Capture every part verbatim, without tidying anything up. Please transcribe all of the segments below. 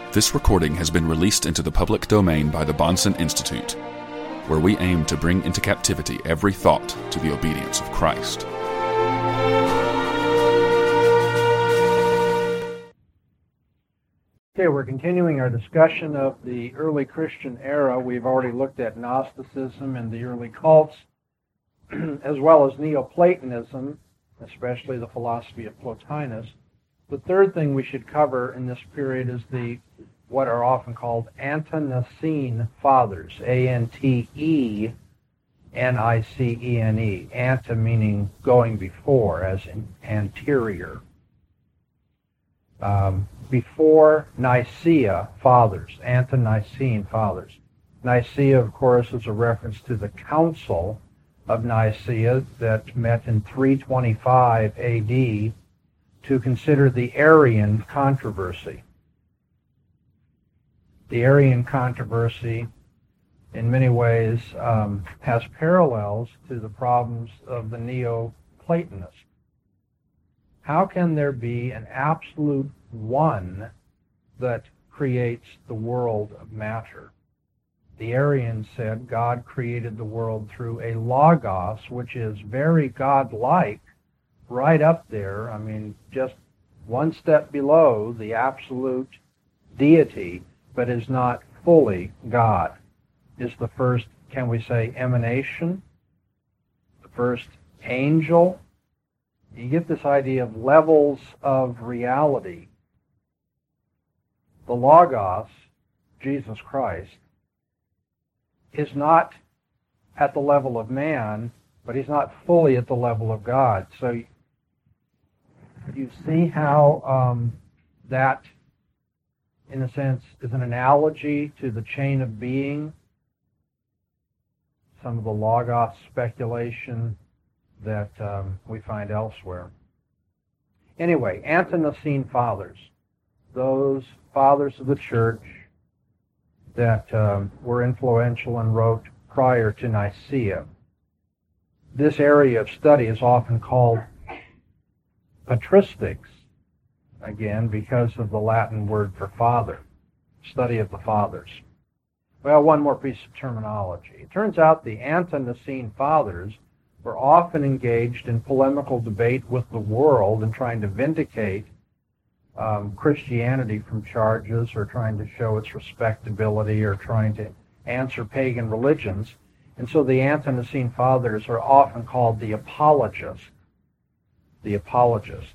This recording has been released into the public domain by the Bahnsen Institute, where we aim to bring into captivity every thought to the obedience of Christ. Okay, we're continuing our discussion of the early Christian era. We've already looked at Gnosticism and the early cults, as well as Neoplatonism, especially the philosophy of Plotinus. The third thing we should cover in this period is the what are often called Ante-Nicene Fathers, A N T E N I C E N E. Ante meaning going before, as in anterior. Um, before Nicaea Fathers, Ante-Nicene Fathers. Nicaea, of course, is a reference to the Council of Nicaea that met in three twenty-five A D to consider the Arian controversy. The Arian controversy, in many ways, um, has parallels to the problems of the Neoplatonists. How can there be an absolute one that creates the world of matter? The Arians said God created the world through a logos, which is very God-like, right up there. I mean, just one step below the absolute deity, but is not fully God. Is the first, can we say, emanation? The first angel? You get this idea of levels of reality. The Logos, Jesus Christ, is not at the level of man, but he's not fully at the level of God. So you see how um, that, in a sense, is an analogy to the chain of being, some of the Logos speculation that um, we find elsewhere. Anyway, Ante-Nicene Fathers, those fathers of the church that um, were influential and wrote prior to Nicaea. This area of study is often called patristics, again, because of the Latin word for father, study of the fathers. Well, one more piece of terminology. It turns out the Ante-Nicene Fathers were often engaged in polemical debate with the world and trying to vindicate um, Christianity from charges, or trying to show its respectability, or trying to answer pagan religions. And so the Ante-Nicene Fathers are often called the apologists. The apologists.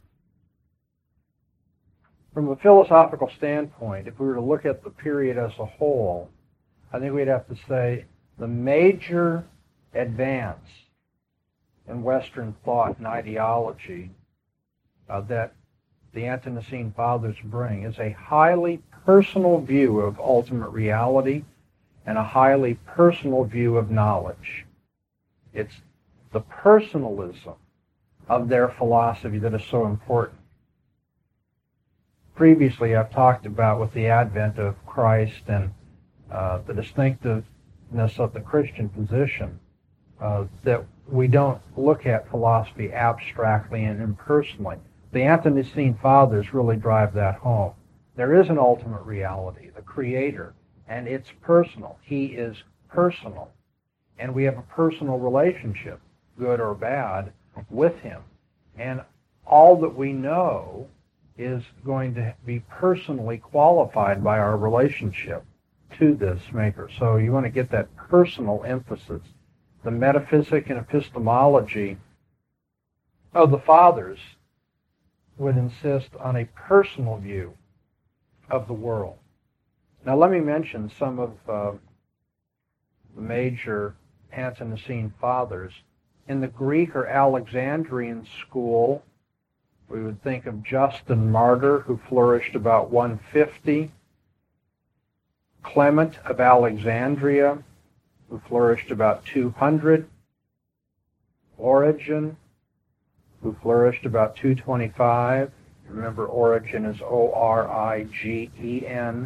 From a philosophical standpoint, if we were to look at the period as a whole, I think we'd have to say the major advance in Western thought and ideology uh, that the Ante-Nicene Fathers bring is a highly personal view of ultimate reality and a highly personal view of knowledge. It's the personalism of their philosophy that is so important. Previously, I've talked about with the advent of Christ and uh, the distinctiveness of the Christian position, uh, that we don't look at philosophy abstractly and impersonally. The Ante-Nicene Fathers really drive that home. There is an ultimate reality, the Creator, and it's personal. He is personal. And we have a personal relationship, good or bad, with Him. And all that we know is going to be personally qualified by our relationship to this Maker. So you want to get that personal emphasis. The metaphysic and epistemology of the Fathers would insist on a personal view of the world. Now let me mention some of uh, the major Ante-Nicene Fathers. In the Greek or Alexandrian school, we would think of Justin Martyr, who flourished about one fifty, Clement of Alexandria, who flourished about two hundred, Origen, who flourished about two twenty-five. Remember, Origen is O R I G E N.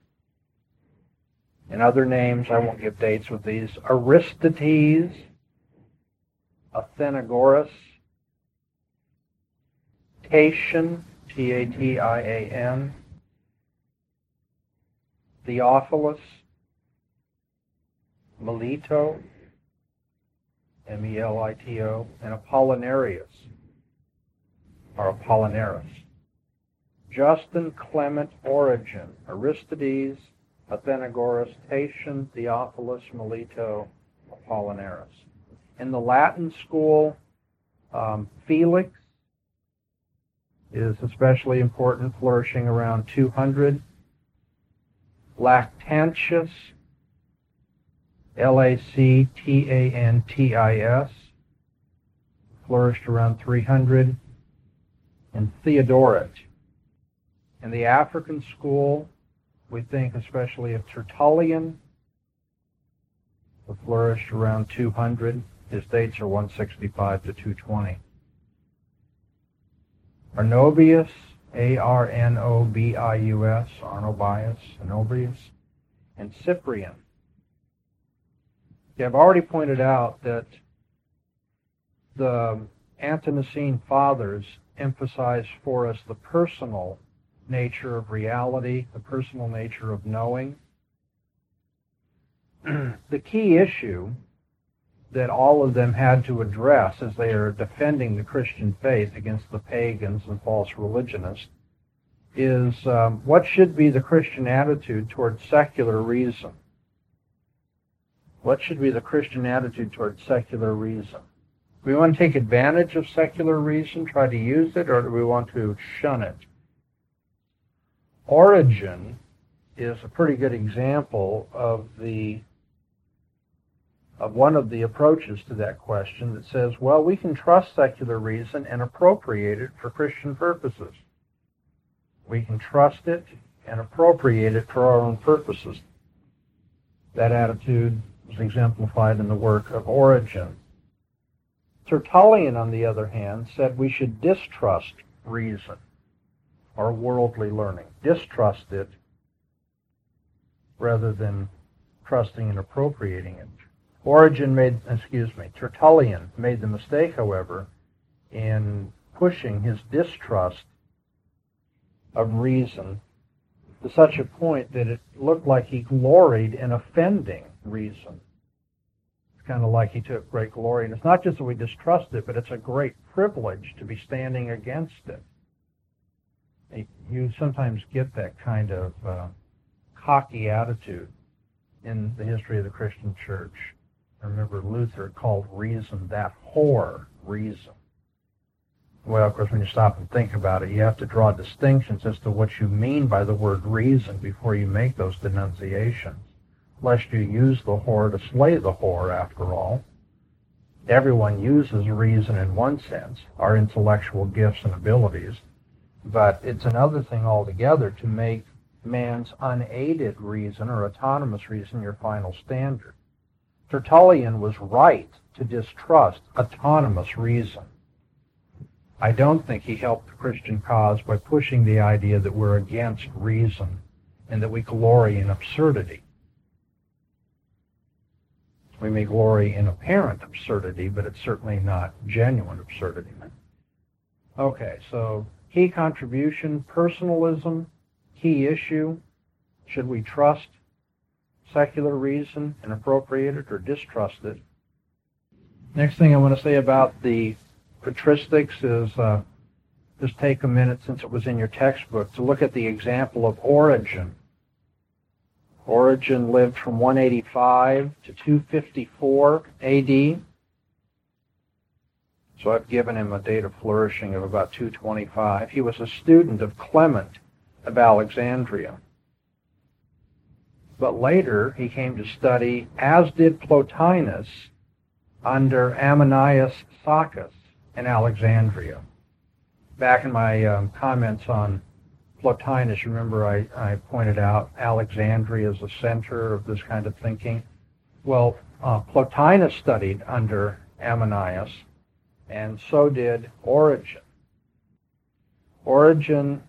And other names, I won't give dates with these. Aristides, Athenagoras, Tatian, T A T I A N, Theophilus, Melito, M E L I T O, and Apollinarius, or Apollinaris. Justin, Clement, Origen, Aristides, Athenagoras, Tatian, Theophilus, Melito, Apollinaris. In the Latin school, um, Felix is especially important, flourishing around two hundred. Lactantius, L A C T A N T I S, flourished around three hundred. And Theodoret. In the African school, we think especially of Tertullian, who flourished around two hundred. His dates are one sixty-five to two twenty. Arnobius, A R N O B I U S, Arnobius, Arnobius, and Cyprian. Yeah, I've already pointed out that the Ante-Nicene fathers emphasize for us the personal nature of reality, the personal nature of knowing. The key issue that all of them had to address as they are defending the Christian faith against the pagans and false religionists is um, what should be the Christian attitude toward secular reason? What should be the Christian attitude toward secular reason? Do we want to take advantage of secular reason, try to use it, or do we want to shun it? Origen is a pretty good example of the of one of the approaches to that question that says, well, we can trust secular reason and appropriate it for Christian purposes. We can trust it and appropriate it for our own purposes. That attitude was exemplified in the work of Origen. Tertullian, on the other hand, said we should distrust reason or worldly learning. Distrust it rather than trusting and appropriating it. Origen made, excuse me, Tertullian made the mistake, however, in pushing his distrust of reason to such a point that it looked like he gloried in offending reason. It's kind of like he took great glory. And it's not just that we distrust it, but it's a great privilege to be standing against it. You sometimes get that kind of uh, cocky attitude in the history of the Christian church. I remember Luther called reason that whore reason. Well, of course, when you stop and think about it, you have to draw distinctions as to what you mean by the word reason before you make those denunciations, lest you use the whore to slay the whore, after all. Everyone uses reason in one sense, our intellectual gifts and abilities, but it's another thing altogether to make man's unaided reason or autonomous reason your final standard. Tertullian was right to distrust autonomous reason. I don't think he helped the Christian cause by pushing the idea that we're against reason and that we glory in absurdity. We may glory in apparent absurdity, but it's certainly not genuine absurdity. Okay, so key contribution, personalism, key issue. Should we trust secular reason and appropriate it or distrust it? Next thing I want to say about the patristics is uh, just take a minute, since it was in your textbook, to look at the example of Origen. Origen lived from one eighty-five to two fifty-four A D. So I've given him a date of flourishing of about two twenty-five. He was a student of Clement of Alexandria. But later he came to study, as did Plotinus, under Ammonius Saccas in Alexandria. Back in my um, comments on Plotinus, remember I, I pointed out Alexandria is the center of this kind of thinking. Well, uh, Plotinus studied under Ammonius, and so did Origen. Origen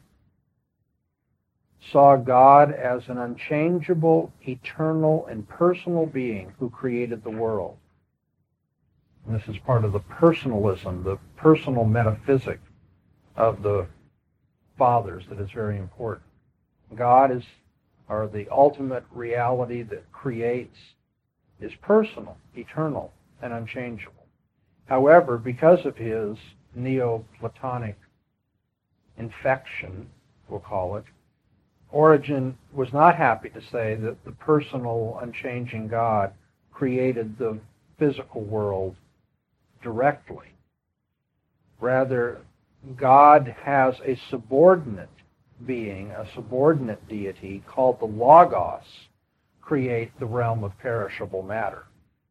saw God as an unchangeable, eternal, and personal being who created the world. And this is part of the personalism, the personal metaphysic of the fathers that is very important. God is or the ultimate reality that creates, is personal, eternal, and unchangeable. However, because of his Neoplatonic infection, we'll call it, Origen was not happy to say that the personal, unchanging God created the physical world directly. Rather, God has a subordinate being, a subordinate deity called the Logos, create the realm of perishable matter.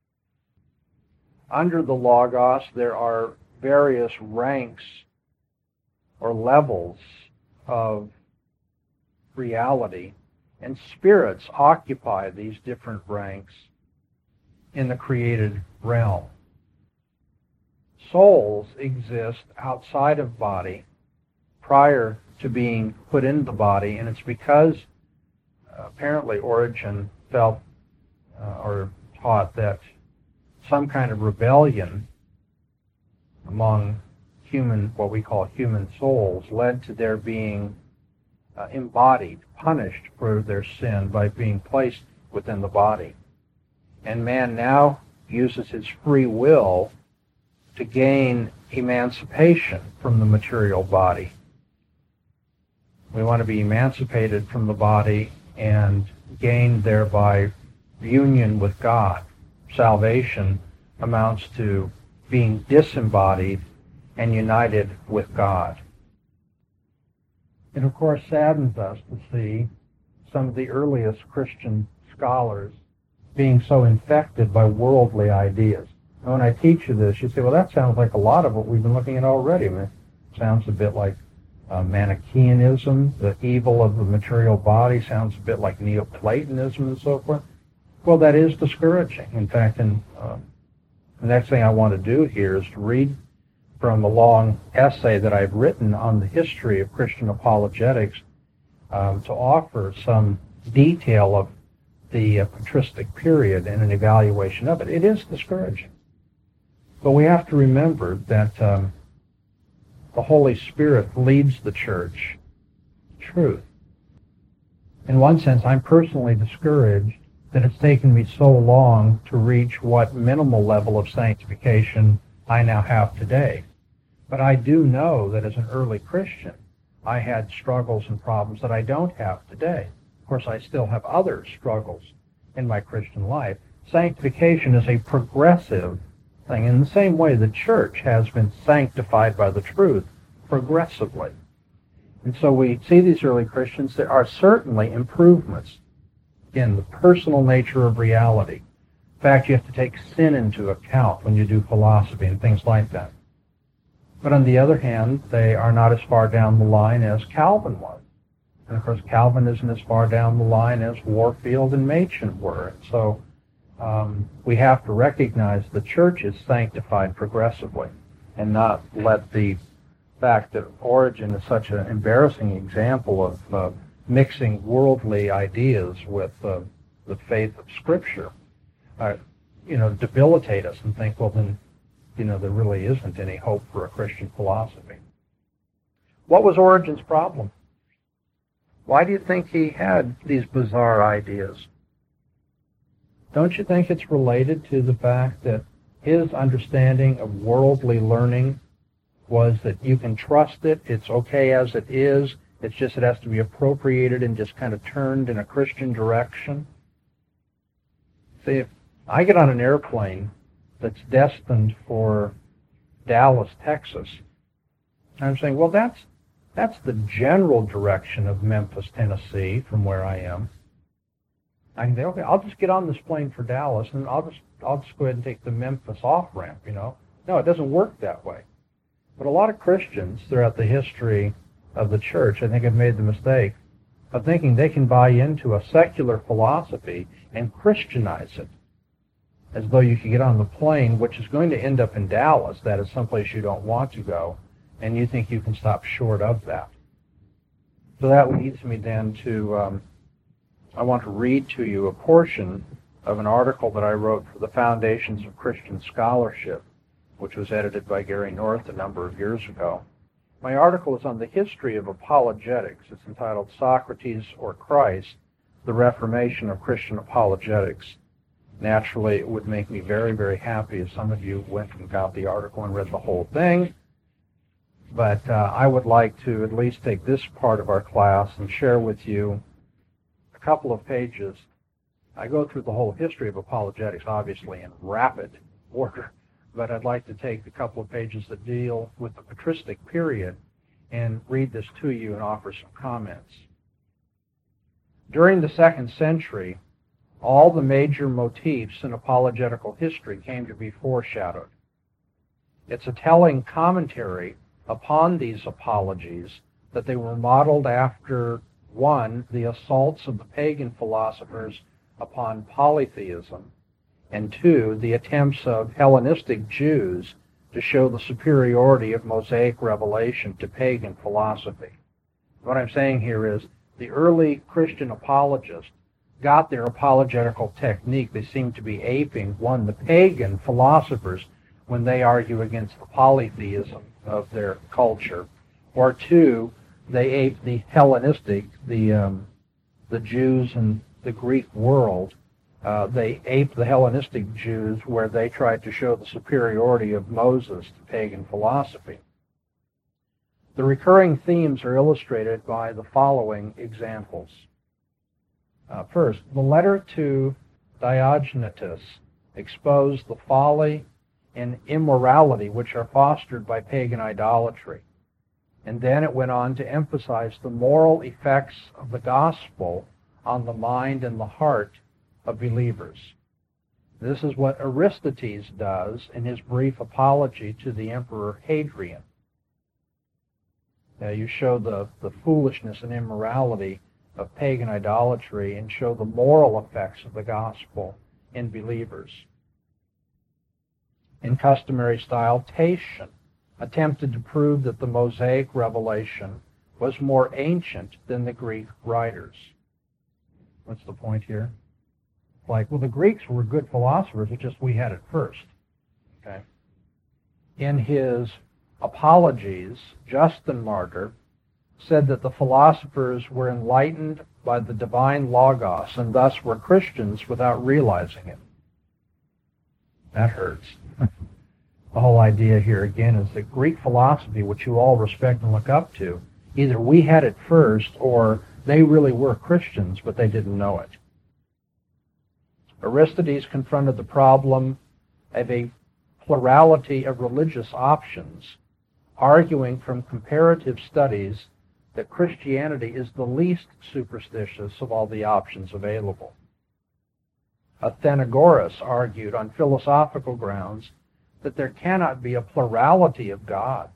Under the Logos, there are various ranks or levels of reality, and spirits occupy these different ranks in the created realm. Souls exist outside of body prior to being put into the body, and it's because uh, apparently Origen felt uh, or taught that some kind of rebellion among human, what we call human souls, led to their being uh, embodied, punished for their sin by being placed within the body. And man now uses his free will to gain emancipation from the material body. We want to be emancipated from the body and gain thereby union with God. Salvation amounts to being disembodied and united with God. It of course saddens us to see some of the earliest Christian scholars being so infected by worldly ideas. And when I teach you this, you say, well, that sounds like a lot of what we've been looking at already. I mean, it sounds a bit like uh, Manichaeanism, the evil of the material body, sounds a bit like Neoplatonism and so forth. Well, that is discouraging. In fact, in, uh, the next thing I want to do here is to read from a long essay that I've written on the history of Christian apologetics um, to offer some detail of the uh, patristic period and an evaluation of it. It is discouraging. But we have to remember that um, the Holy Spirit leads the church to truth. In one sense, I'm personally discouraged that it's taken me so long to reach what minimal level of sanctification I now have today. But I do know that as an early Christian, I had struggles and problems that I don't have today. Of course, I still have other struggles in my Christian life. Sanctification is a progressive thing. In the same way, the church has been sanctified by the truth progressively. And so we see these early Christians. There are certainly improvements in the personal nature of reality. In fact, you have to take sin into account when you do philosophy and things like that. But on the other hand, they are not as far down the line as Calvin was. And of course, Calvin isn't as far down the line as Warfield and Machen were. And so um, we have to recognize the church is sanctified progressively and not let the fact that Origen is such an embarrassing example of uh, mixing worldly ideas with uh, the faith of Scripture, uh, you know, debilitate us and think, well, then, you know, there really isn't any hope for a Christian philosophy. What was Origen's problem? Why do you think he had these bizarre ideas? Don't you think it's related to the fact that his understanding of worldly learning was that you can trust it, it's okay as it is, it's just it has to be appropriated and just kind of turned in a Christian direction? See, if I get on an airplane that's destined for Dallas, Texas, I'm saying, well, that's that's the general direction of Memphis, Tennessee, from where I am. I can say, okay, I'll just get on this plane for Dallas, and I'll just I'll just go ahead and take the Memphis off-ramp, you know. No, it doesn't work that way. But a lot of Christians throughout the history of the church, I think, have made the mistake of thinking they can buy into a secular philosophy and Christianize it, as though you could get on the plane, which is going to end up in Dallas, that is someplace you don't want to go, and you think you can stop short of that. So that leads me then to, um, I want to read to you a portion of an article that I wrote for the Foundations of Christian Scholarship, which was edited by Gary North a number of years ago. My article is on the history of apologetics. It's entitled Socrates or Christ, the reformation of Christian apologetics. Naturally, it would make me very, very happy if some of you went and got the article and read the whole thing. But uh, I would like to at least take this part of our class and share with you a couple of pages. I go through the whole history of apologetics, obviously, in rapid order, but I'd like to take a couple of pages that deal with the patristic period and read this to you and offer some comments. During the second century, all the major motifs in apologetical history came to be foreshadowed. It's a telling commentary upon these apologies that they were modeled after, one, the assaults of the pagan philosophers upon polytheism, and two, the attempts of Hellenistic Jews to show the superiority of Mosaic revelation to pagan philosophy. What I'm saying here is the early Christian apologists got their apologetical technique. They seem to be aping, one, the pagan philosophers when they argue against the polytheism of their culture, or two, they ape the Hellenistic, the um, the Jews and the Greek world. Uh, they ape the Hellenistic Jews where they tried to show the superiority of Moses to pagan philosophy. The recurring themes are illustrated by the following examples. Uh, first, the letter to Diogenetus exposed the folly and immorality which are fostered by pagan idolatry. And then it went on to emphasize the moral effects of the gospel on the mind and the heart of believers. This is what Aristides does in his brief apology to the Emperor Hadrian. Uh, you show the, the foolishness and immorality of pagan idolatry and show the moral effects of the gospel in believers. In customary style, Tatian attempted to prove that the Mosaic revelation was more ancient than the Greek writers. What's the point here? Like, well, the Greeks were good philosophers, it's just we had it first. Okay. In his Apologies, Justin Martyr said that the philosophers were enlightened by the divine Logos and thus were Christians without realizing it. That hurts. The whole idea here, again, is that Greek philosophy, which you all respect and look up to, either we had it first or they really were Christians, but they didn't know it. Aristides confronted the problem of a plurality of religious options, arguing from comparative studies that Christianity is the least superstitious of all the options available. Athenagoras argued on philosophical grounds that there cannot be a plurality of gods.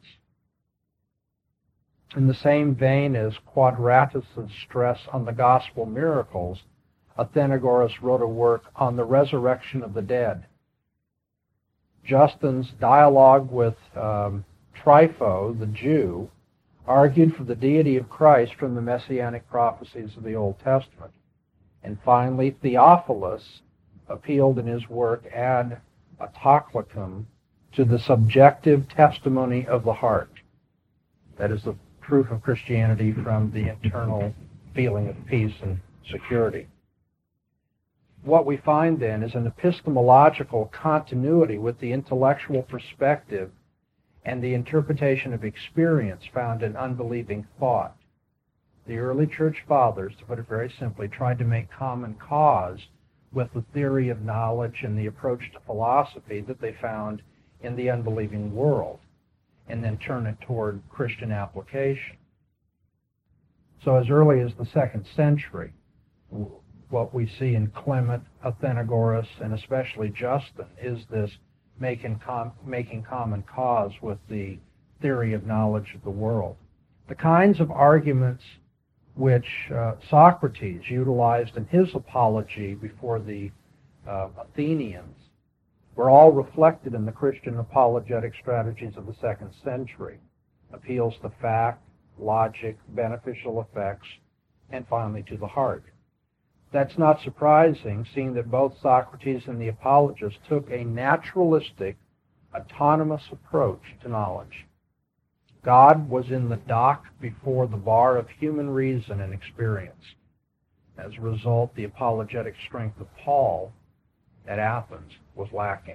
In the same vein as Quadratus' stress on the gospel miracles, Athenagoras wrote a work on the resurrection of the dead. Justin's dialogue with um, Trypho, the Jew, argued for the deity of Christ from the messianic prophecies of the Old Testament. And finally, Theophilus appealed in his work Ad Autoclicum to the subjective testimony of the heart. That is the proof of Christianity from the internal feeling of peace and security. What we find then is an epistemological continuity with the intellectual perspective and the interpretation of experience found in unbelieving thought. The early church fathers, to put it very simply, tried to make common cause with the theory of knowledge and the approach to philosophy that they found in the unbelieving world, and then turn it toward Christian application. So as early as the second century, what we see in Clement, Athenagoras, and especially Justin is this making, com- making common cause with the theory of knowledge of the world. The kinds of arguments which uh, Socrates utilized in his apology before the uh, Athenians were all reflected in the Christian apologetic strategies of the second century. Appeals to fact, logic, beneficial effects, and finally to the heart. That's not surprising, seeing that both Socrates and the apologists took a naturalistic, autonomous approach to knowledge. God was in the dock before the bar of human reason and experience. As a result, the apologetic strength of Paul at Athens was lacking.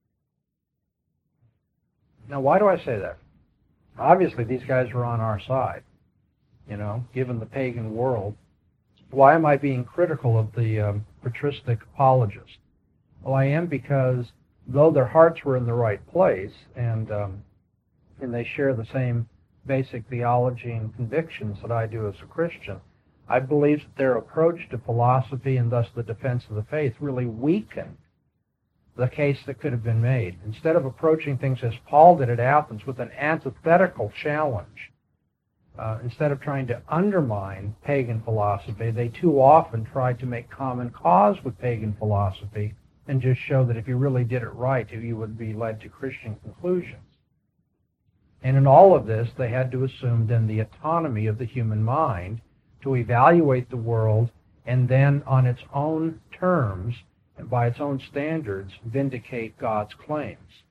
Now, why do I say that? Obviously, these guys are on our side, you know, given the pagan world. Why am I being critical of the um, patristic apologists? Well, I am because though their hearts were in the right place and um, and they share the same basic theology and convictions that I do as a Christian, I believe that their approach to philosophy and thus the defense of the faith really weakened the case that could have been made. Instead of approaching things as Paul did at Athens with an antithetical challenge, uh, instead of trying to undermine pagan philosophy, they too often tried to make common cause with pagan philosophy and just show that if you really did it right, you would be led to Christian conclusions. And in all of this, they had to assume then the autonomy of the human mind to evaluate the world and then on its own terms and by its own standards vindicate God's claims.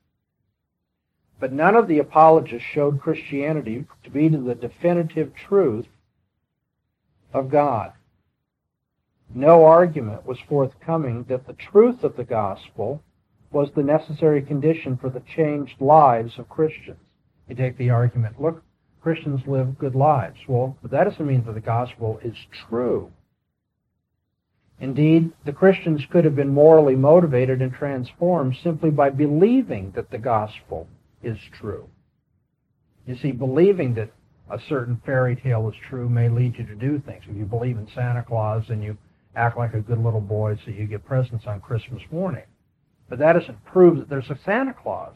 But none of the apologists showed Christianity to be the definitive truth of God. No argument was forthcoming that the truth of the gospel was the necessary condition for the changed lives of Christians. You take the argument, look, Christians live good lives. Well, but that doesn't mean that the gospel is true. Indeed, the Christians could have been morally motivated and transformed simply by believing that the gospel is true. You see, believing that a certain fairy tale is true may lead you to do things. If you believe in Santa Claus and you act like a good little boy so you get presents on Christmas morning. But that doesn't prove that there's a Santa Claus.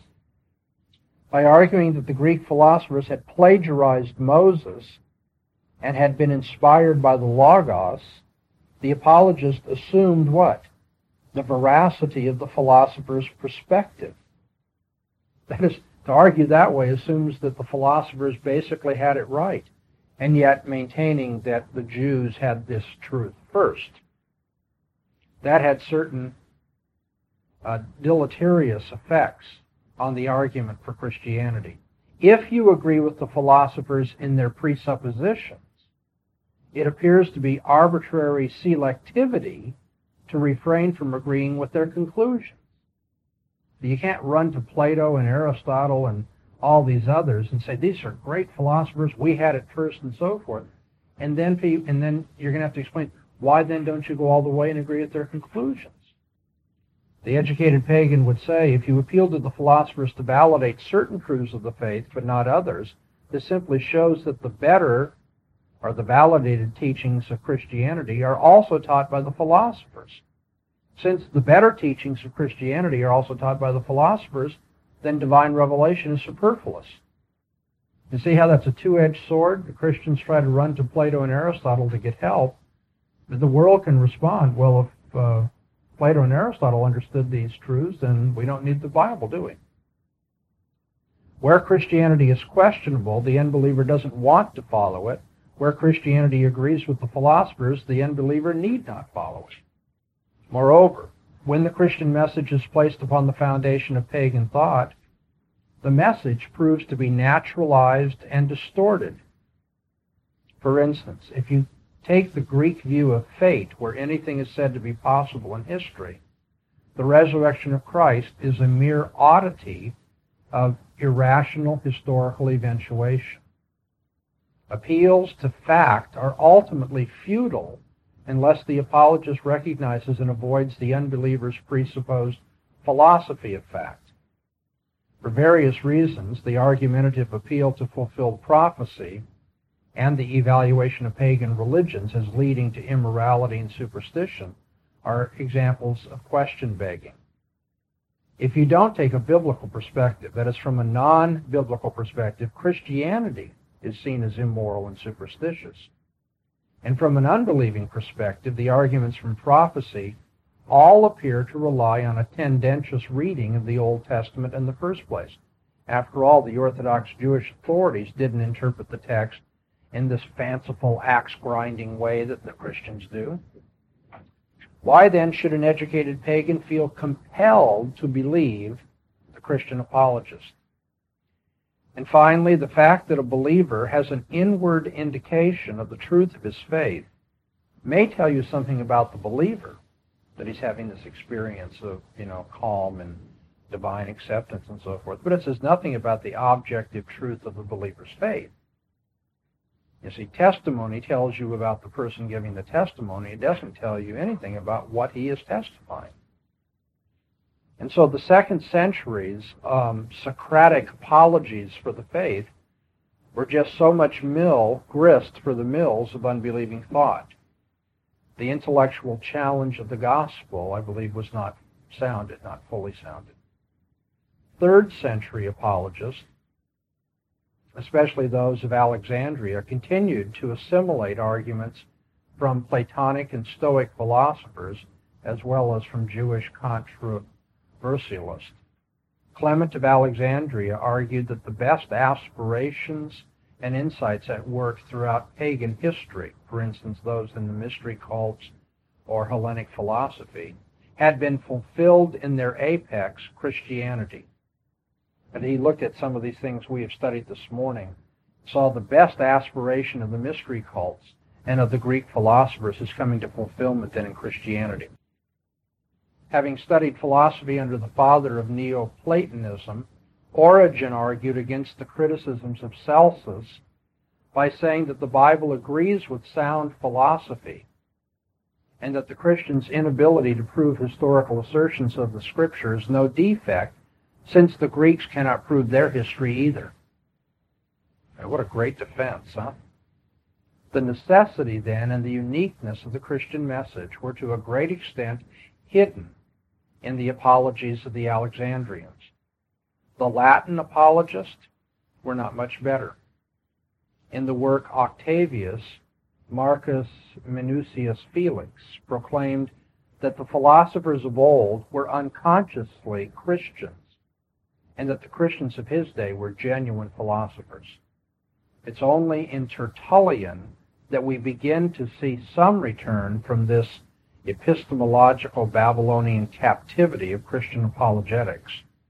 By arguing that the Greek philosophers had plagiarized Moses and had been inspired by the Logos, the apologists assumed what? The veracity of the philosopher's perspective. That is, to argue that way assumes that the philosophers basically had it right, and yet maintaining that the Jews had this truth first. That had certain uh, deleterious effects on the argument for Christianity. If you agree with the philosophers in their presuppositions, it appears to be arbitrary selectivity to refrain from agreeing with their conclusions. You can't run to Plato and Aristotle and all these others and say, these are great philosophers, we had it first, and so forth. And then, and then you're going to have to explain, why then don't you go all the way and agree with their conclusions? The educated pagan would say, if you appeal to the philosophers to validate certain truths of the faith, but not others, this simply shows that the better or the validated teachings of Christianity are also taught by the philosophers. Since the better teachings of Christianity are also taught by the philosophers, then divine revelation is superfluous. You see how that's a two-edged sword? The Christians try to run to Plato and Aristotle to get help, but the world can respond, well, if uh, Plato and Aristotle understood these truths, then we don't need the Bible, do we? Where Christianity is questionable, the unbeliever doesn't want to follow it. Where Christianity agrees with the philosophers, the unbeliever need not follow it. Moreover, when the Christian message is placed upon the foundation of pagan thought, the message proves to be naturalized and distorted. For instance, if you take the Greek view of fate, where anything is said to be possible in history, the resurrection of Christ is a mere oddity of irrational historical eventuation. Appeals to fact are ultimately futile unless the apologist recognizes and avoids the unbeliever's presupposed philosophy of fact. For various reasons, the argumentative appeal to fulfilled prophecy and the evaluation of pagan religions as leading to immorality and superstition are examples of question begging. If you don't take a biblical perspective, that is, from a non-biblical perspective, Christianity is seen as immoral and superstitious. And from an unbelieving perspective, the arguments from prophecy all appear to rely on a tendentious reading of the Old Testament in the first place. After all, the Orthodox Jewish authorities didn't interpret the text in this fanciful axe-grinding way that the Christians do. Why then should an educated pagan feel compelled to believe the Christian apologist? And finally, the fact that a believer has an inward indication of the truth of his faith may tell you something about the believer, that he's having this experience of, you know, calm and divine acceptance and so forth, but it says nothing about the objective truth of the believer's faith. You see, testimony tells you about the person giving the testimony. It doesn't tell you anything about what he is testifying. And so the second century's um, Socratic apologies for the faith were just so much mill, grist for the mills of unbelieving thought. The intellectual challenge of the gospel, I believe, was not sounded, not fully sounded. Third century apologists, especially those of Alexandria, continued to assimilate arguments from Platonic and Stoic philosophers as well as from Jewish controversialists. Clement of Alexandria argued that the best aspirations and insights at work throughout pagan history, for instance those in the mystery cults or Hellenic philosophy, had been fulfilled in their apex, Christianity. And he looked at some of these things we have studied this morning, saw the best aspiration of the mystery cults and of the Greek philosophers is coming to fulfillment then in Christianity. Having studied philosophy under the father of Neoplatonism, Origen argued against the criticisms of Celsus by saying that the Bible agrees with sound philosophy and that the Christian's inability to prove historical assertions of the Scripture is no defect, since the Greeks cannot prove their history either. Now, what a great defense, huh? The necessity, then, and the uniqueness of the Christian message were to a great extent hidden in the apologies of the Alexandrians. The Latin apologists were not much better. In the work Octavius, Marcus Minucius Felix proclaimed that the philosophers of old were unconsciously Christians, and that the Christians of his day were genuine philosophers. It's only in Tertullian that we begin to see some return from this epistemological Babylonian captivity of Christian apologetics.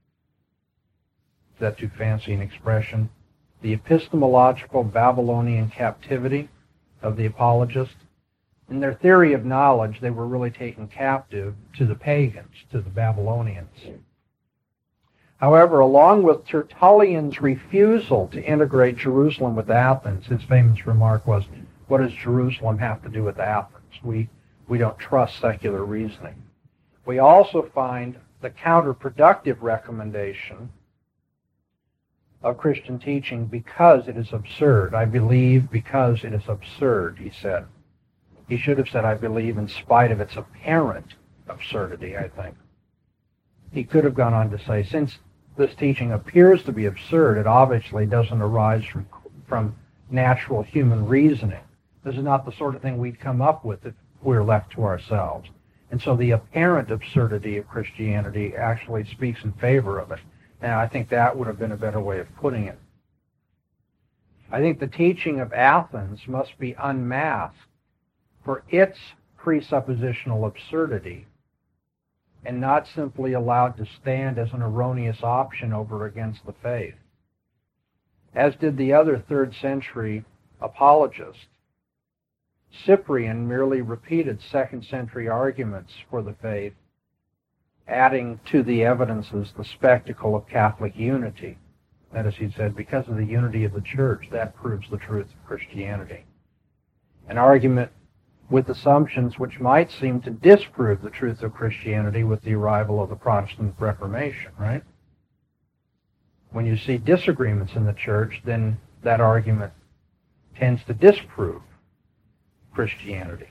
Is that too fancy an expression? The epistemological Babylonian captivity of the apologists. In their theory of knowledge, they were really taken captive to the pagans, to the Babylonians. However, along with Tertullian's refusal to integrate Jerusalem with Athens, his famous remark was, what does Jerusalem have to do with Athens? We, we don't trust secular reasoning. We also find the counterproductive recommendation of Christian teaching because it is absurd. I believe because it is absurd, he said. He should have said, I believe in spite of its apparent absurdity, I think. He could have gone on to say, since this teaching appears to be absurd, it obviously doesn't arise from, from natural human reasoning. This is not the sort of thing we'd come up with if we were left to ourselves. And so the apparent absurdity of Christianity actually speaks in favor of it. And I think that would have been a better way of putting it. I think the teaching of Athens must be unmasked for its presuppositional absurdity and not simply allowed to stand as an erroneous option over against the faith. As did the other third century apologists, Cyprian merely repeated second century arguments for the faith, adding to the evidences the spectacle of Catholic unity. That is, he said, because of the unity of the Church, that proves the truth of Christianity. An argument with assumptions which might seem to disprove the truth of Christianity with the arrival of the Protestant Reformation, right? When you see disagreements in the Church, then that argument tends to disprove Christianity.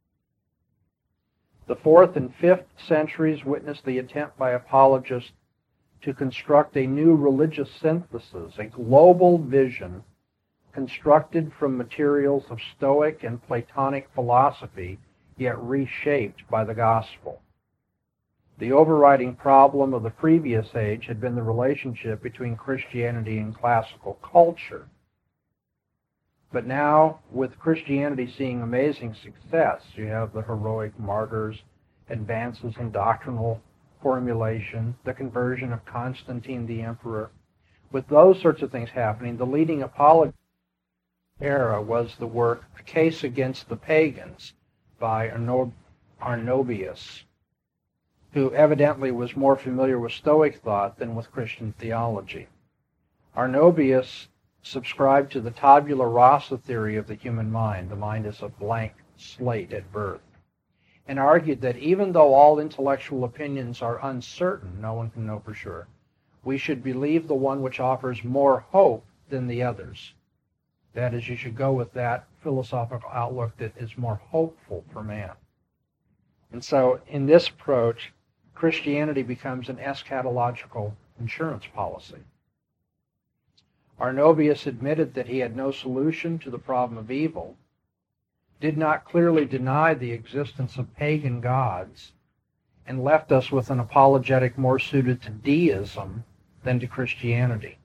The fourth and fifth centuries witnessed the attempt by apologists to construct a new religious synthesis, a global vision constructed from materials of Stoic and Platonic philosophy, yet reshaped by the gospel. The overriding problem of the previous age had been the relationship between Christianity and classical culture. But now, with Christianity seeing amazing success, you have the heroic martyrs, advances in doctrinal formulation, the conversion of Constantine the emperor. With those sorts of things happening, the leading apology era was the work A Case Against the Pagans by Arnobius, who evidently was more familiar with Stoic thought than with Christian theology. Arnobius subscribed to the tabula rasa theory of the human mind. The mind is a blank slate at birth, and argued that even though all intellectual opinions are uncertain, no one can know for sure, we should believe the one which offers more hope than the others. That is, you should go with that philosophical outlook that is more hopeful for man. And so, in this approach, Christianity becomes an eschatological insurance policy. Arnobius admitted that he had no solution to the problem of evil, did not clearly deny the existence of pagan gods, and left us with an apologetic more suited to deism than to Christianity.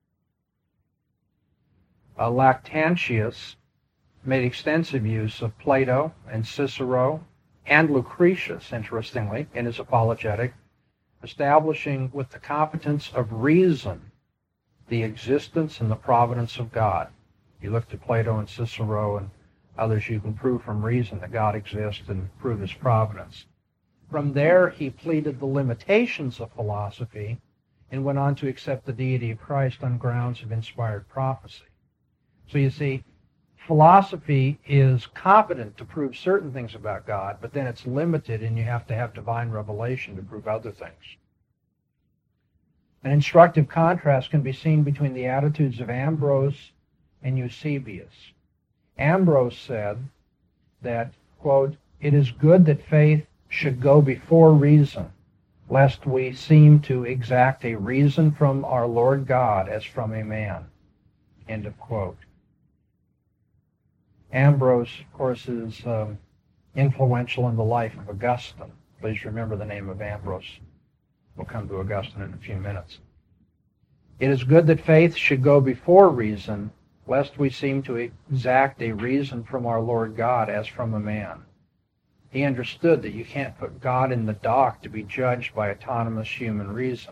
Uh, Lactantius made extensive use of Plato and Cicero and Lucretius, interestingly, in his apologetic, establishing with the competence of reason the existence and the providence of God. You look to Plato and Cicero and others, you can prove from reason that God exists and prove his providence. From there, he pleaded the limitations of philosophy and went on to accept the deity of Christ on grounds of inspired prophecy. So you see, philosophy is competent to prove certain things about God, but then it's limited and you have to have divine revelation to prove other things. An instructive contrast can be seen between the attitudes of Ambrose and Eusebius. Ambrose said that, quote, "It is good that faith should go before reason, lest we seem to exact a reason from our Lord God as from a man." End of quote. Ambrose, of course, is um, influential in the life of Augustine. Please remember the name of Ambrose. We'll come to Augustine in a few minutes. It is good that faith should go before reason, lest we seem to exact a reason from our Lord God as from a man. He understood that you can't put God in the dock to be judged by autonomous human reason.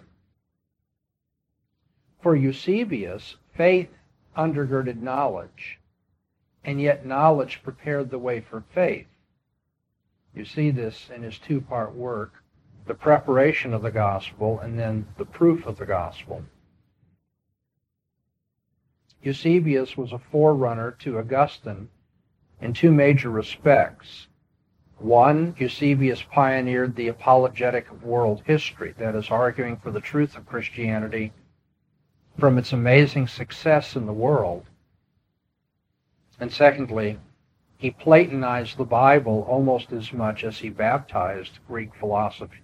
For Eusebius, faith undergirded knowledge, and yet knowledge prepared the way for faith. You see this in his two-part work, the preparation of the gospel and then the proof of the gospel. Eusebius was a forerunner to Augustine in two major respects. One, Eusebius pioneered the apologetic of world history, that is, arguing for the truth of Christianity from its amazing success in the world. And secondly, he Platonized the Bible almost as much as he baptized Greek philosophy.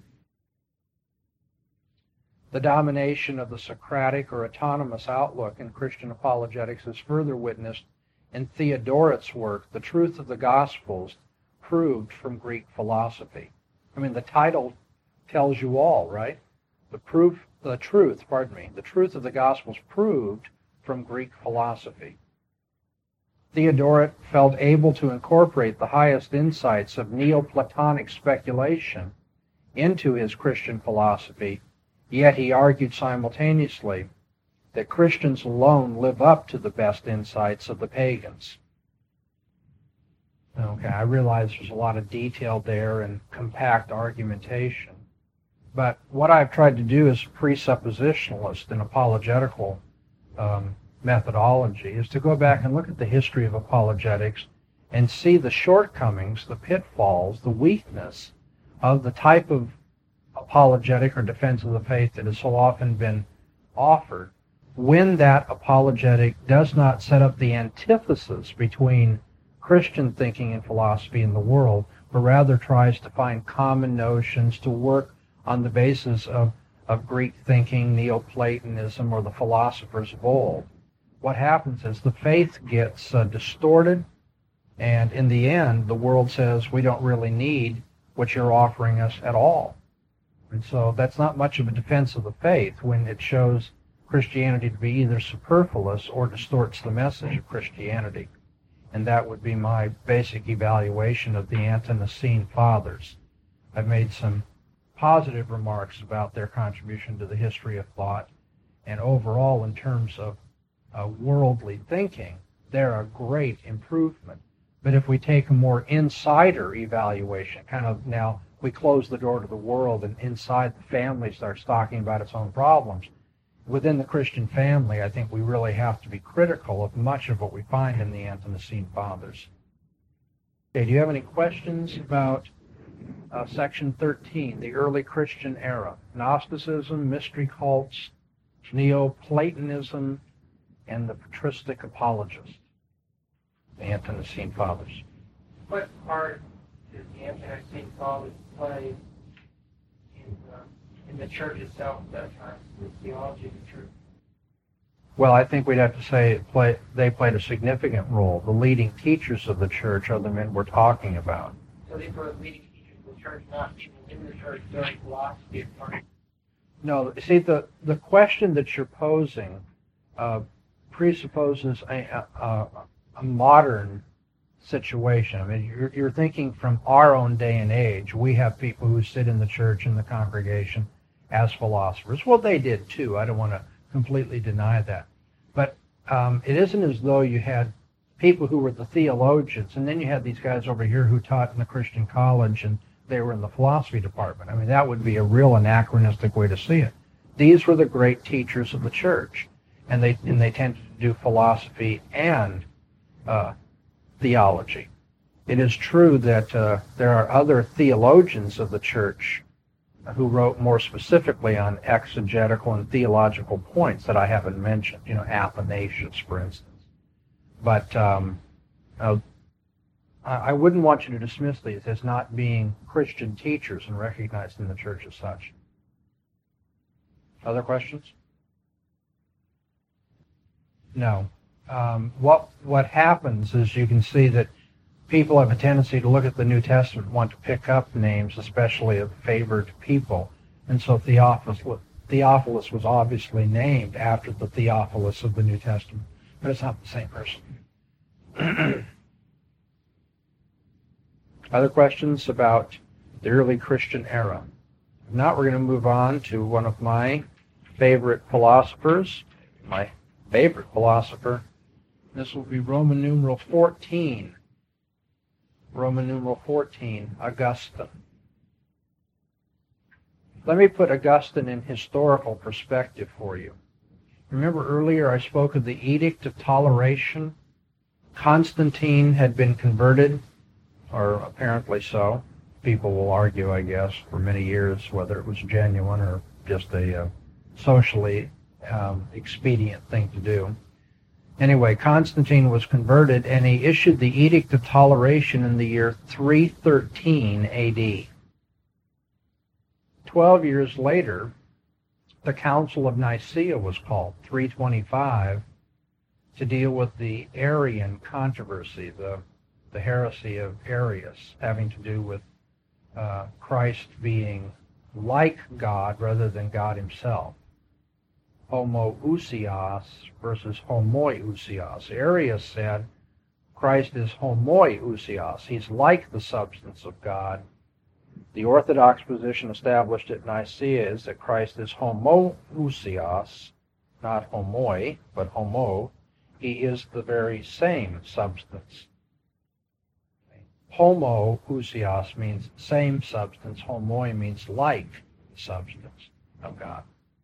The domination of the Socratic or autonomous outlook in Christian apologetics is further witnessed in Theodoret's work, The Truth of the Gospels, Proved from Greek Philosophy. I mean, the title tells you all, right? The proof, the truth, pardon me, the truth of the Gospels proved from Greek philosophy. Theodoret felt able to incorporate the highest insights of Neoplatonic speculation into his Christian philosophy, yet he argued simultaneously that Christians alone live up to the best insights of the pagans. Okay, I realize there's a lot of detail there and compact argumentation, but what I've tried to do as a presuppositionalist and apologetical um, methodology is to go back and look at the history of apologetics and see the shortcomings, the pitfalls, the weakness of the type of apologetic or defense of the faith that has so often been offered when that apologetic does not set up the antithesis between Christian thinking and philosophy in the world, but rather tries to find common notions to work on the basis of, of Greek thinking, Neoplatonism, or the philosophers of old. What happens is the faith gets uh, distorted, and in the end, the world says, we don't really need what you're offering us at all. And so that's not much of a defense of the faith when it shows Christianity to be either superfluous or distorts the message of Christianity. And that would be my basic evaluation of the Ante-Nicene Fathers. I've made some positive remarks about their contribution to the history of thought, and overall, in terms of uh, worldly thinking, they're a great improvement. But if we take a more insider evaluation, kind of now we close the door to the world and inside the family starts talking about its own problems, within the Christian family, I think we really have to be critical of much of what we find in the Ante-Nicene Fathers. Okay, do you have any questions about uh, section thirteen, the early Christian era? Gnosticism, mystery cults, Neoplatonism, and the patristic apologists, the Ante-Nicene Fathers. What part did the Ante-Nicene Fathers play in, uh, in the church itself at that time, the theology of the church? Well, I think we'd have to say it play, they played a significant role. The leading teachers of the church are the men we're talking about. So these were leading teachers of the church, not people in the church during philosophy and part. No, see, the, the question that you're posing uh, presupposes a, a, a modern situation. I mean, you're, you're thinking from our own day and age. We have people who sit in the church and the congregation as philosophers. Well, they did too. I don't want to completely deny that. But um, it isn't as though you had people who were the theologians, and then you had these guys over here who taught in the Christian college, and they were in the philosophy department. I mean, that would be a real anachronistic way to see it. These were the great teachers of the church, and they and they tended to do philosophy and uh, theology. It is true that uh, there are other theologians of the church who wrote more specifically on exegetical and theological points that I haven't mentioned, you know, Athanasius, for instance. But um, uh, I wouldn't want you to dismiss these as not being Christian teachers and recognized in the church as such. Other questions? No. Um, what what happens is you can see that people have a tendency to look at the New Testament and want to pick up names, especially of favored people. And so Theophilus, Theophilus was obviously named after the Theophilus of the New Testament, but it's not the same person. Other questions about the early Christian era? If not, we're going to move on to one of my favorite philosophers, my favorite philosopher. This will be Roman numeral fourteen. Roman numeral fourteen, Augustine. Let me put Augustine in historical perspective for you. Remember earlier I spoke of the Edict of Toleration? Constantine had been converted, or apparently so. People will argue, I guess, for many years whether it was genuine or just a uh, socially um, expedient thing to do. Anyway, Constantine was converted, and he issued the Edict of Toleration in the year three thirteen A D. Twelve years later, the Council of Nicaea was called, three twenty-five, to deal with the Arian controversy, the, the heresy of Arius, having to do with uh, Christ being like God rather than God himself. Homoousios versus homoiousios. Arius said Christ is homoiousios. He's like the substance of God. The Orthodox position established at Nicaea is that Christ is homoousios, not homoi, but homo. He is the very same substance. Homoousios means same substance. Homoi means like the substance of God.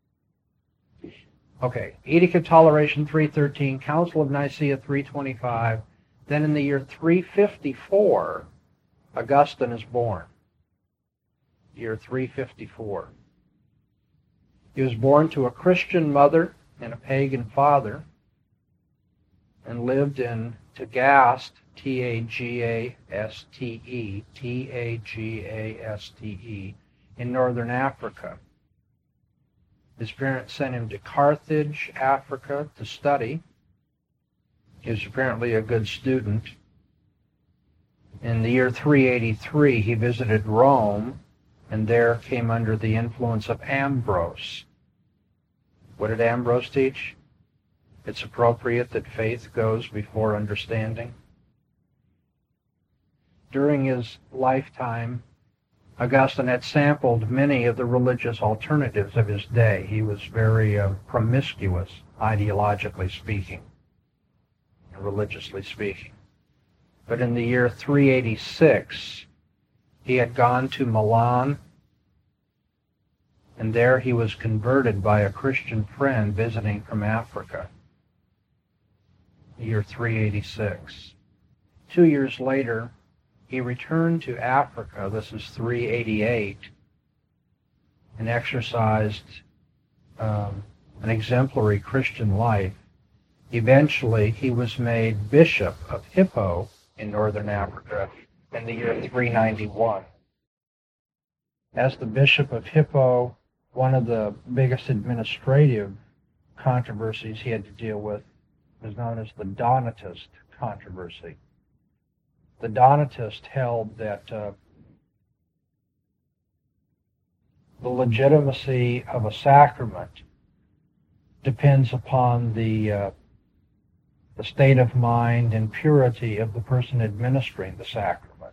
Okay, Edict of Toleration three thirteen, Council of Nicaea three twenty-five. Then in the year three fifty-four, Augustine is born. Year three fifty-four. He was born to a Christian mother and a pagan father, and lived in Tagaste, T A G A S T E, T A G A S T E, in northern Africa. His parents sent him to Carthage, Africa, to study. He was apparently a good student. In the year three eighty-three, he visited Rome, and there came under the influence of Ambrose. What did Ambrose teach? It's appropriate that faith goes before understanding. During his lifetime, Augustine had sampled many of the religious alternatives of his day. He was very uh, promiscuous, ideologically speaking, and religiously speaking. But in the year three eighty-six, he had gone to Milan, and there he was converted by a Christian friend visiting from Africa. Year three eighty-six. Two years later, he returned to Africa, this is three eighty-eight, and exercised um, an exemplary Christian life. Eventually, he was made Bishop of Hippo in northern Africa in the year three ninety-one. As the Bishop of Hippo, one of the biggest administrative controversies he had to deal with was known as the Donatist controversy. The Donatists held that uh, the legitimacy of a sacrament depends upon the uh, the state of mind and purity of the person administering the sacrament.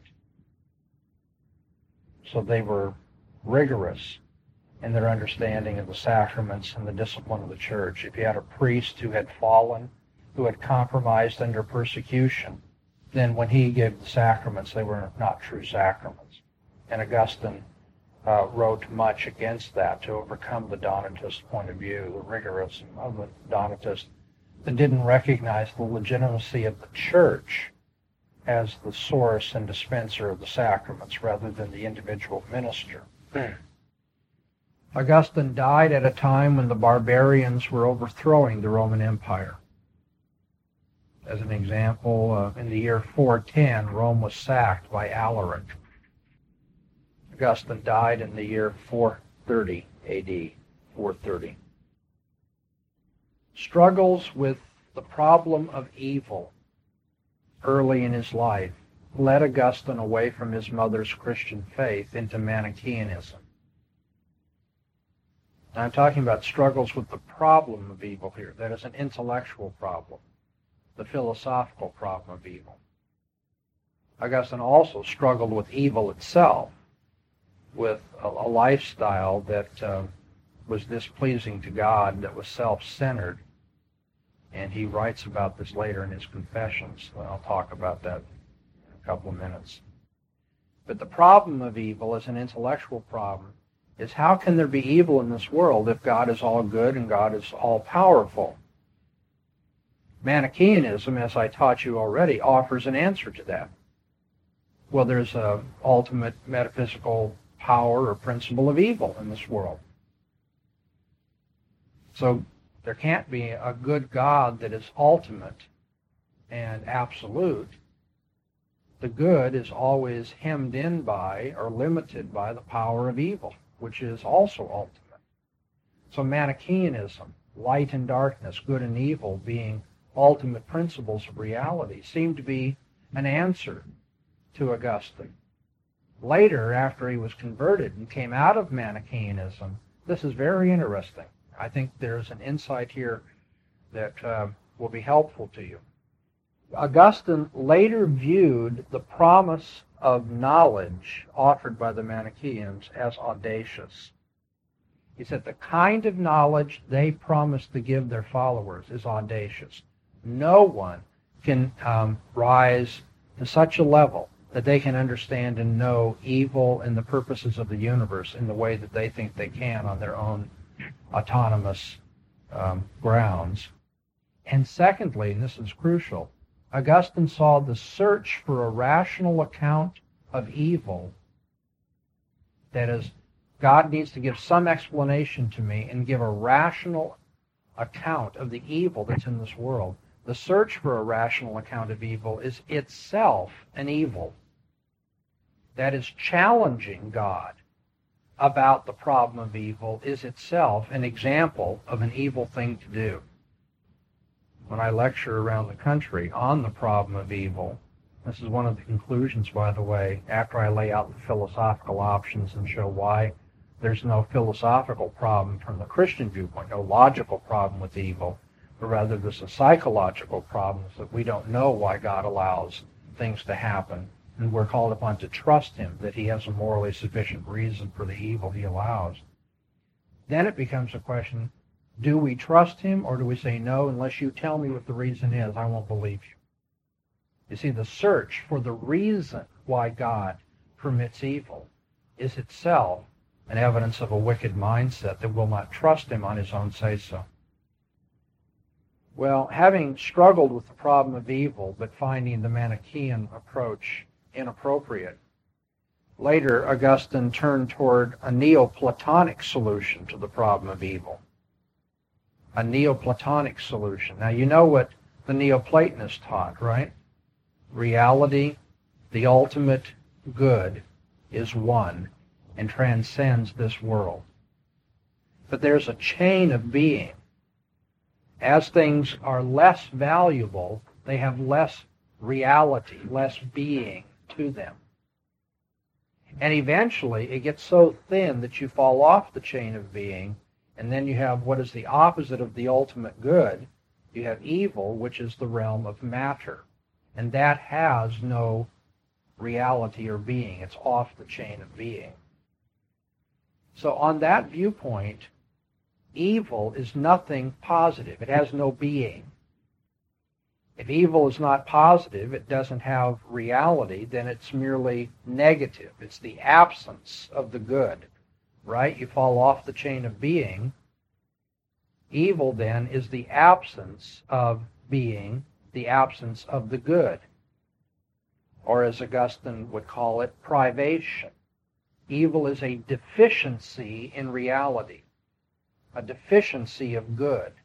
So they were rigorous in their understanding of the sacraments and the discipline of the church. If you had a priest who had fallen, who had compromised under persecution, then when he gave the sacraments, they were not true sacraments. And Augustine uh, wrote much against that to overcome the Donatist point of view, the rigorism of the Donatists that didn't recognize the legitimacy of the church as the source and dispenser of the sacraments rather than the individual minister. Augustine died at a time when the barbarians were overthrowing the Roman Empire. As an example, uh, in the year four ten, Rome was sacked by Alaric. Augustine died in the year four thirty A D, four thirty. Struggles with the problem of evil early in his life led Augustine away from his mother's Christian faith into Manichaeanism. Now, I'm talking about struggles with the problem of evil here. That is an intellectual problem, the philosophical problem of evil. Augustine also struggled with evil itself, with a, a lifestyle that uh, was displeasing to God, that was self-centered. And he writes about this later in his Confessions. So I'll talk about that in a couple of minutes. But the problem of evil is an intellectual problem, is how can there be evil in this world if God is all good and God is all powerful? Manichaeanism, as I taught you already, offers an answer to that. Well, there's an ultimate metaphysical power or principle of evil in this world. So there can't be a good God that is ultimate and absolute. The good is always hemmed in by or limited by the power of evil, which is also ultimate. So Manichaeanism, light and darkness, good and evil being ultimate principles of reality, seemed to be an answer to Augustine. Later, after he was converted and came out of Manichaeanism, this is very interesting. I think there's an insight here that uh, will be helpful to you. Augustine later viewed the promise of knowledge offered by the Manichaeans as audacious. He said the kind of knowledge they promise to give their followers is audacious. No one can um, rise to such a level that they can understand and know evil and the purposes of the universe in the way that they think they can on their own autonomous um, grounds. And secondly, and this is crucial, Augustine saw the search for a rational account of evil, that is, God needs to give some explanation to me and give a rational account of the evil that's in this world. The search for a rational account of evil is itself an evil. That is, challenging God about the problem of evil is itself an example of an evil thing to do. When I lecture around the country on the problem of evil, this is one of the conclusions, by the way, after I lay out the philosophical options and show why there's no philosophical problem from the Christian viewpoint, no logical problem with evil, but rather there's a psychological problem that we don't know why God allows things to happen, and we're called upon to trust him that he has a morally sufficient reason for the evil he allows. Then it becomes a question, do we trust him or do we say, no, unless you tell me what the reason is, I won't believe you? You see, the search for the reason why God permits evil is itself an evidence of a wicked mindset that will not trust him on his own say-so. Well, having struggled with the problem of evil, but finding the Manichaean approach inappropriate, later Augustine turned toward a Neoplatonic solution to the problem of evil. A Neoplatonic solution. Now, you know what the Neoplatonists taught, right? Reality, the ultimate good, is one and transcends this world. But there's a chain of being. As things are less valuable, they have less reality, less being to them. And eventually it gets so thin that you fall off the chain of being, and then you have what is the opposite of the ultimate good. You have evil, which is the realm of matter. And that has no reality or being. It's off the chain of being. So on that viewpoint, evil is nothing positive. It has no being. If evil is not positive, it doesn't have reality, then it's merely negative. It's the absence of the good, right? You fall off the chain of being. Evil, then, is the absence of being, the absence of the good. Or as Augustine would call it, privation. Evil is a deficiency in reality, a deficiency of good.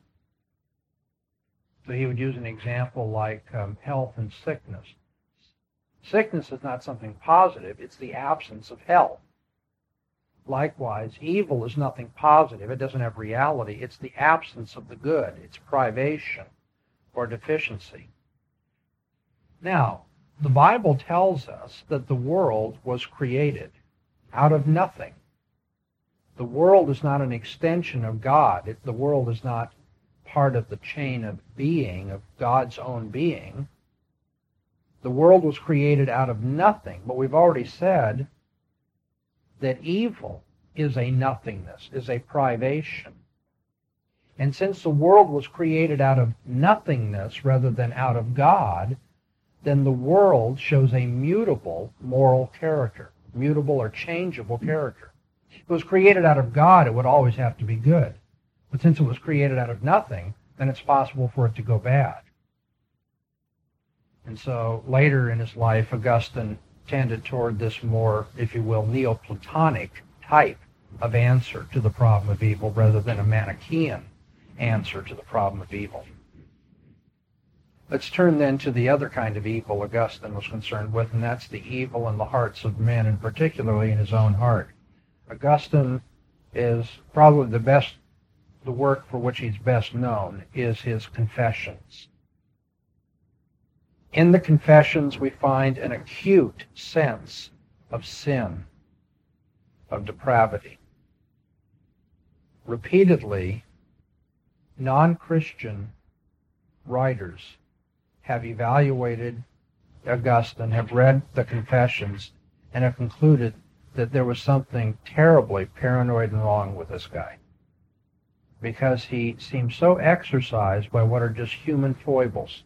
So he would use an example like um, health and sickness. Sickness is not something positive, it's the absence of health. Likewise, evil is nothing positive, it doesn't have reality, it's the absence of the good, it's privation or deficiency. Now, the Bible tells us that the world was created out of nothing. The world is not an extension of God. It, the world is not part of the chain of being, of God's own being. The world was created out of nothing, but we've already said that evil is a nothingness, is a privation. And since the world was created out of nothingness rather than out of God, then the world shows a mutable moral character, mutable or changeable character. If it was created out of God, it would always have to be good. But since it was created out of nothing, then it's possible for it to go bad. And so later in his life, Augustine tended toward this more, if you will, Neoplatonic type of answer to the problem of evil rather than a Manichaean answer to the problem of evil. Let's turn then to the other kind of evil Augustine was concerned with, and that's the evil in the hearts of men, and particularly in his own heart. Augustine is probably the best, the work for which he's best known is his Confessions. In the Confessions we find an acute sense of sin, of depravity. Repeatedly, non-Christian writers have evaluated Augustine, have read the Confessions, and have concluded that there was something terribly paranoid and wrong with this guy, because he seems so exercised by what are just human foibles.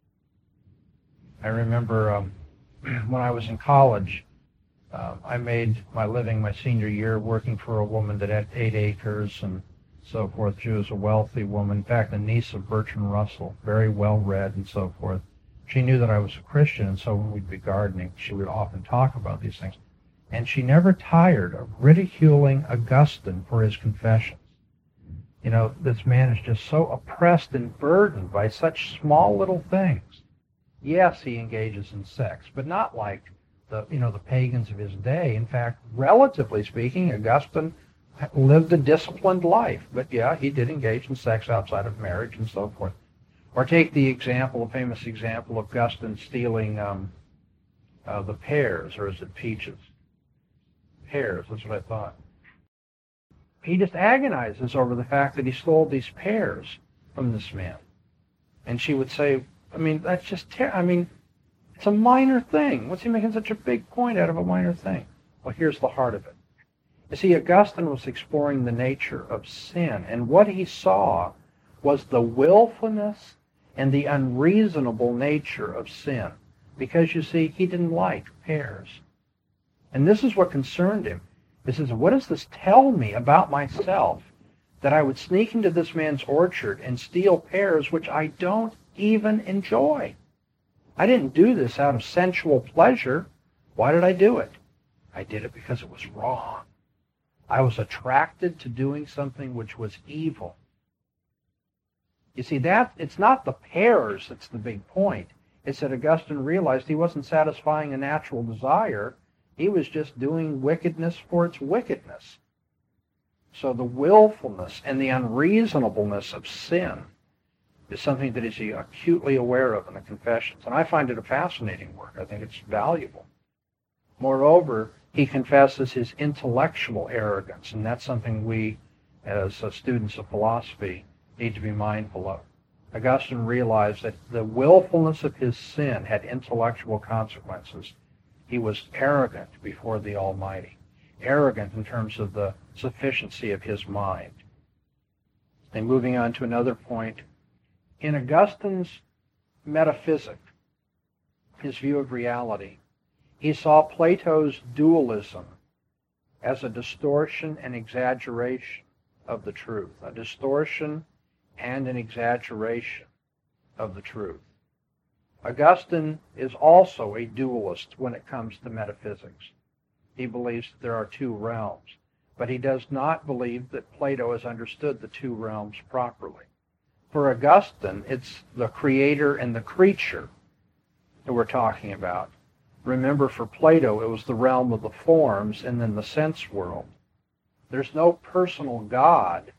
I remember um, when I was in college, uh, I made my living my senior year working for a woman that had eight acres and so forth. She was a wealthy woman, in fact, a niece of Bertrand Russell, very well-read and so forth. She knew that I was a Christian, and so when we'd be gardening, she would often talk about these things. And she never tired of ridiculing Augustine for his Confessions. You know, this man is just so oppressed and burdened by such small little things. Yes, he engages in sex, but not like the, you know, the pagans of his day. In fact, relatively speaking, Augustine lived a disciplined life. But yeah, he did engage in sex outside of marriage and so forth. Or take the example, a famous example of Augustine stealing um, uh, the pears, or is it peaches? Pears, that's what I thought. He just agonizes over the fact that he stole these pears from this man. And she would say, I mean, that's just ter- I mean, it's a minor thing. What's he making such a big point out of a minor thing? Well, here's the heart of it. You see, Augustine was exploring the nature of sin, and what he saw was the willfulness and the unreasonable nature of sin. because, you see, he didn't like pears. And this is what concerned him. He says, what does this tell me about myself, that I would sneak into this man's orchard and steal pears which I don't even enjoy? I didn't do this out of sensual pleasure. Why did I do it? I did it because it was wrong. I was attracted to doing something which was evil. You see, that it's not the pears that's the big point. It's that Augustine realized he wasn't satisfying a natural desire. He was just doing wickedness for its wickedness. So the willfulness and the unreasonableness of sin is something that he's acutely aware of in the Confessions. And I find it a fascinating work. I think it's valuable. Moreover, he confesses his intellectual arrogance, and that's something we, as uh, students of philosophy, need to be mindful of. Augustine realized that the willfulness of his sin had intellectual consequences. He was arrogant before the Almighty, arrogant in terms of the sufficiency of his mind. And moving on to another point, in Augustine's metaphysic, his view of reality, he saw Plato's dualism as a distortion and exaggeration of the truth, a distortion and an exaggeration of the truth. Augustine is also a dualist when it comes to metaphysics. He believes that there are two realms, but he does not believe that Plato has understood the two realms properly. For Augustine, it's the creator and the creature that we're talking about. Remember, for Plato, it was the realm of the forms and then the sense world. There's no personal God,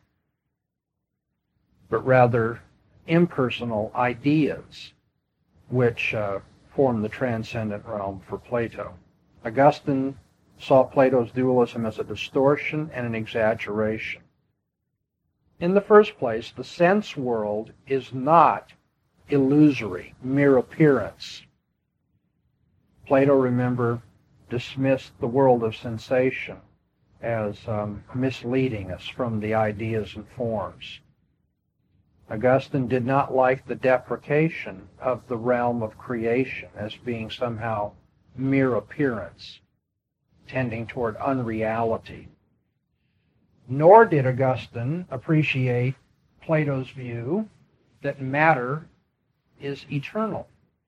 but rather impersonal ideas, which uh, form the transcendent realm for Plato. Augustine saw Plato's dualism as a distortion and an exaggeration. In the first place, the sense world is not illusory, mere appearance. Plato, remember, dismissed the world of sensation as um, misleading us from the ideas and forms. Augustine did not like the deprecation of the realm of creation as being somehow mere appearance, tending toward unreality. Nor did Augustine appreciate Plato's view that matter is eternal.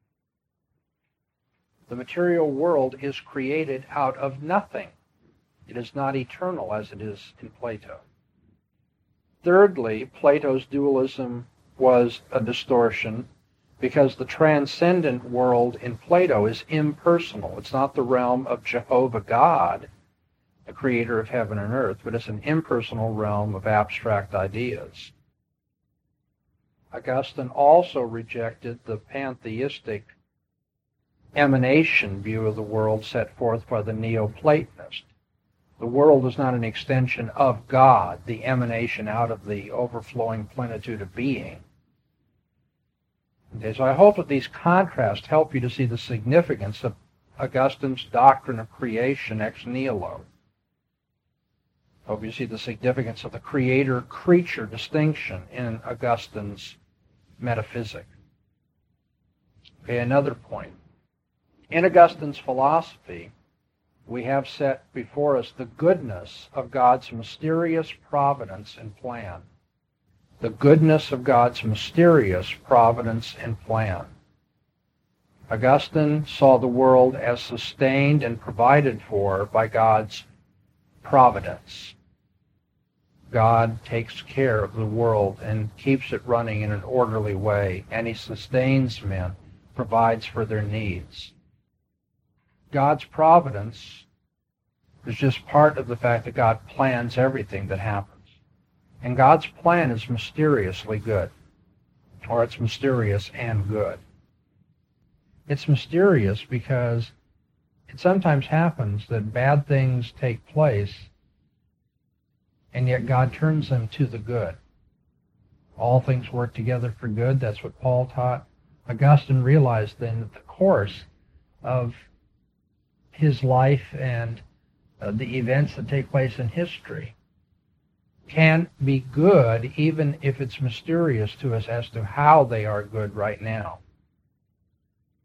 The material world is created out of nothing. It is not eternal as it is in Plato. Thirdly, Plato's dualism was a distortion because the transcendent world in Plato is impersonal. It's not the realm of Jehovah God, the creator of heaven and earth, but it's an impersonal realm of abstract ideas. Augustine also rejected the pantheistic emanation view of the world set forth by the Neoplatonist. The world is not an extension of God, the emanation out of the overflowing plenitude of being. Okay, so I hope that these contrasts help you to see the significance of Augustine's doctrine of creation ex nihilo. I hope you see the significance of the creator-creature distinction in Augustine's metaphysic. Okay, another point. In Augustine's philosophy, we have set before us the goodness of God's mysterious providence and plan. The goodness of God's mysterious providence and plan. Augustine saw the world as sustained and provided for by God's providence. God takes care of the world and keeps it running in an orderly way, and he sustains men, provides for their needs. God's providence is just part of the fact that God plans everything that happens. And God's plan is mysteriously good, or it's mysterious and good. It's mysterious because it sometimes happens that bad things take place, and yet God turns them to the good. All things work together for good. That's what Paul taught. Augustine realized then that the course of his life and uh, the events that take place in history can be good even if it's mysterious to us as to how they are good right now.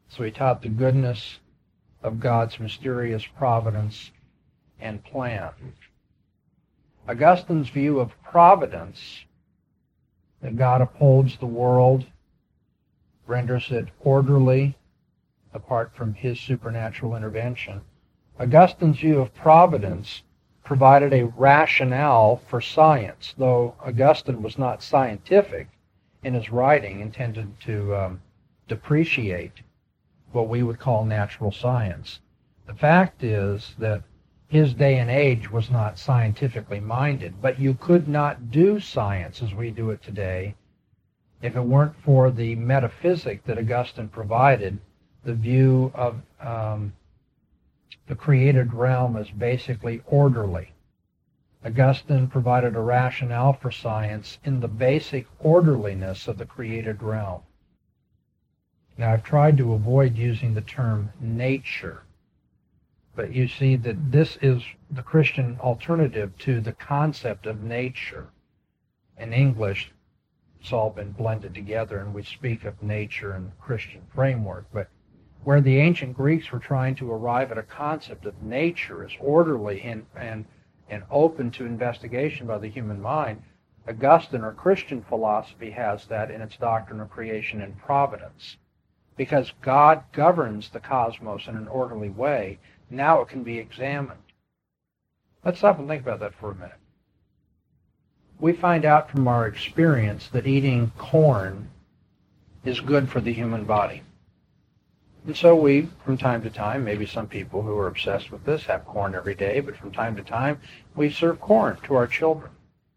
So he taught the goodness of God's mysterious providence and plan. Augustine's view of providence, that God upholds the world, renders it orderly, apart from his supernatural intervention. Augustine's view of providence provided a rationale for science, though Augustine was not scientific in his writing, intended to um, depreciate what we would call natural science. The fact is that his day and age was not scientifically minded, but you could not do science as we do it today if it weren't for the metaphysic that Augustine provided, the view of um, the created realm as basically orderly. Augustine provided a rationale for science in the basic orderliness of the created realm. Now, I've tried to avoid using the term nature, but you see that this is the Christian alternative to the concept of nature. In English, it's all been blended together, and we speak of nature in the Christian framework. But where the ancient Greeks were trying to arrive at a concept of nature as orderly and, and, and open to investigation by the human mind, Augustine, or Christian philosophy, has that in its doctrine of creation and providence. Because God governs the cosmos in an orderly way, now it can be examined. Let's stop and think about that for a minute. We find out from our experience that eating corn is good for the human body. And so we, from time to time, maybe some people who are obsessed with this have corn every day, but from time to time, we serve corn to our children.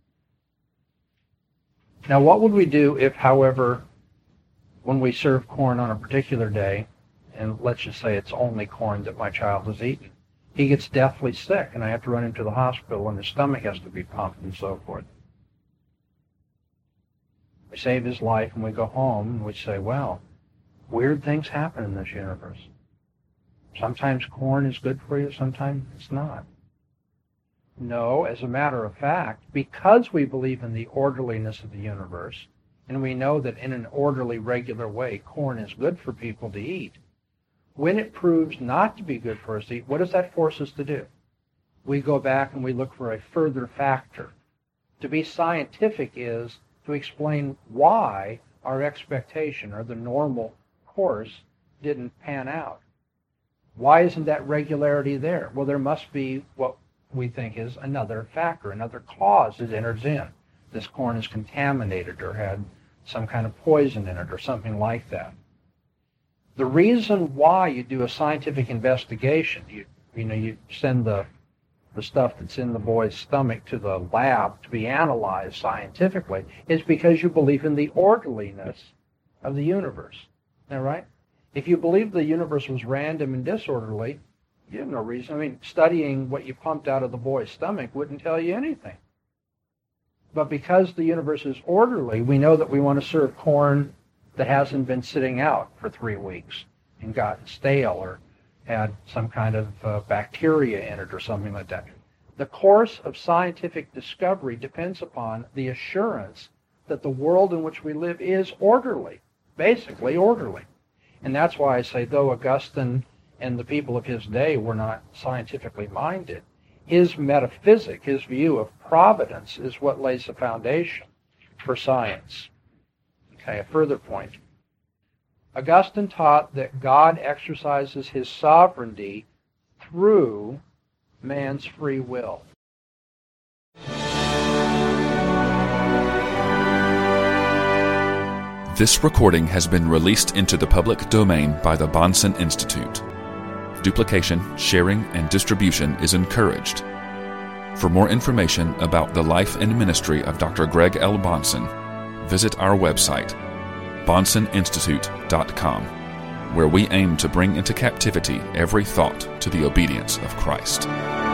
Now, what would we do if, however, when we serve corn on a particular day, and let's just say it's only corn that my child has eaten, he gets deathly sick, and I have to run him to the hospital, and his stomach has to be pumped, and so forth. We save his life, and we go home, and we say, well, weird things happen in this universe. Sometimes corn is good for you, sometimes it's not. No, as a matter of fact, because we believe in the orderliness of the universe, and we know that in an orderly, regular way, corn is good for people to eat, when it proves not to be good for us to eat, what does that force us to do? We go back and we look for a further factor. To be scientific is to explain why our expectation or the normal course didn't pan out. Why isn't that regularity there? Well, there must be what we think is another factor, another cause that enters in. This corn is contaminated or had some kind of poison in it or something like that. The reason why you do a scientific investigation, you you know, you send the the stuff that's in the boy's stomach to the lab to be analyzed scientifically, is because you believe in the orderliness of the universe. Isn't that right? If you believed the universe was random and disorderly, you have no reason. I mean, studying what you pumped out of the boy's stomach wouldn't tell you anything. But because the universe is orderly, we know that we want to serve corn that hasn't been sitting out for three weeks and gotten stale or had some kind of uh, bacteria in it or something like that. The course of scientific discovery depends upon the assurance that the world in which we live is orderly, basically orderly. And that's why I say, though Augustine and the people of his day were not scientifically minded, his metaphysic, his view of providence, is what lays the foundation for science. Okay, a further point. Augustine taught that God exercises his sovereignty through man's free will. This recording has been released into the public domain by the Bahnsen Institute. Duplication, sharing, and distribution is encouraged. For more information about the life and ministry of Doctor Greg L. Bahnsen, visit our website, bahnsen institute dot com, where we aim to bring into captivity every thought to the obedience of Christ.